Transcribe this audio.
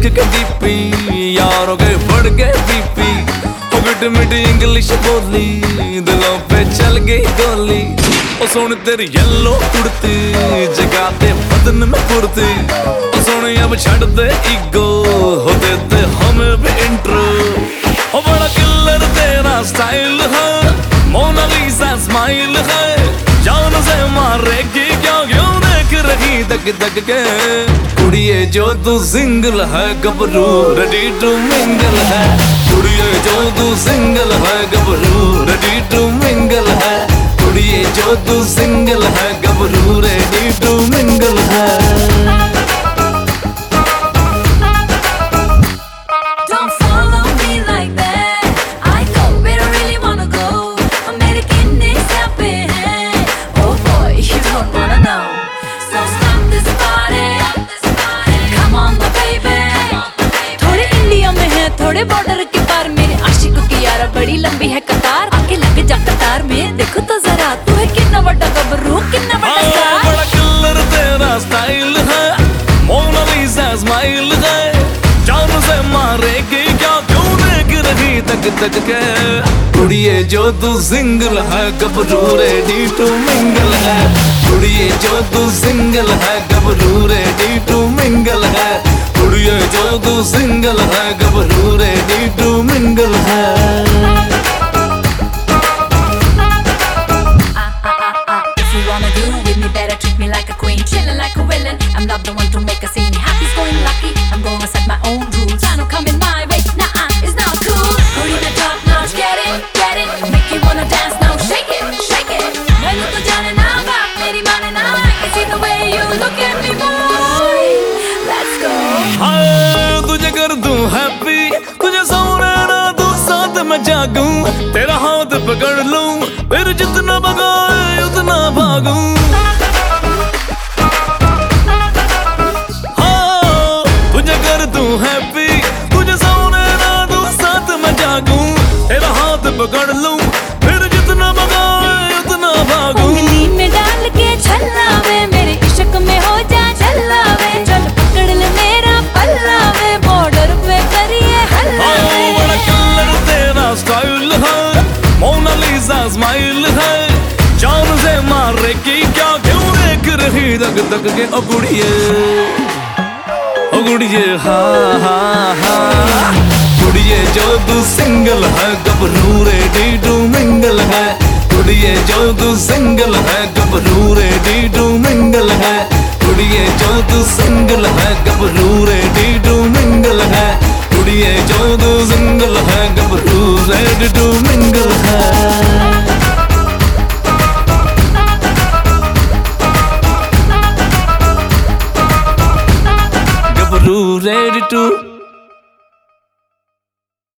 के डीपी, यारों के बढ़ गए बीपी। मिट मिट इंग्लिश बोली, दिलों पे चल गई गोली। ओ सुन तेरी येलो कुर्ती, जगा दे बदन में फुर्ती। ओ सुन अब छड़ दे ईगो, हो दे दे हमें भी इंट्रो। ओ बड़ा किलर तेरा स्टाइल है, मोनालिसा स्माइल है। जान से मारेगी क्या, क्यों देख रही दग दग के। कुड़िए जो तू सिंगल है, गबरू रेडी टू मिंगल है। कुड़िए जो तू सिंगल है, गबरू रेडी टू मिंगल है। कुड़िए जो तू सिंगल है, गबरू रेडी टू मिंगल है। थोड़े बॉर्डर के पार मेरे आशिकों की यारा बड़ी लंबी है कतार। आके लग जा कतार में, देखो तो जरा तू है कितना बड़ा गबरू, कितना बड़ा स्टार। बड़ा किलर तेरा स्टाइल है, मोनालिसा स्माइल है। जान से मारेगी क्या, क्यों देख रही तक तक के। कुड़िए जो तू सिंगल है, गबरू रेडी टू मिंगल है। कुड़िए जो तू सिंगल है, गबरू रेडी टू मिंगल है। कुड़िए जो तू सिंगल है, गबरू रेडी टू मिंगल है। If you wanna do with me, better treat me like a queen, chillin' like a villain. I'm not the one to make a scene. Happy's going lucky, I'm gonna set my own rules. I don't come in my way, nah, it's not cool. Put in the top notch, get it, make you wanna dance now, shake it, shake it. मैंने तो जाने ना बात, मेरी माने ना, I can see the way you look at me, boy. Let's go. हाँ तुझे कर दूं हैप्पी, तुझे सोने ना दूं, साथ में जागूं। तेरा हाथ पकड़ लूं, फिर जितना भगाए उतना भागूं। हाँ तुझे कर दूं हैप्पी, तुझे सोने ना दूं, साथ में जागूं। तेरा हाथ पकड़ लूं, फिर जितना भगाए उतना भागूं। उंगली में डाल के छल्लावे, मेरे इश्क में हो जा छल्लावे। चल पकड़ ले मेरा पल्लावे, बॉर्डर पे करिए हल्लावे। बड़ा किलर तेरा स्टाइल है, मोनालिसा स्माइल है। जान से मारेगी क्या, क्यों देख रही दग दग के। ओ कुड़िए, ओ कुड़िए, हाँ हाँ हाँ। कुड़िए जो तू सिंगल है, गबरू रेडी टू मिंगल है। कुड़िए जो तू सिंगल है, गबरू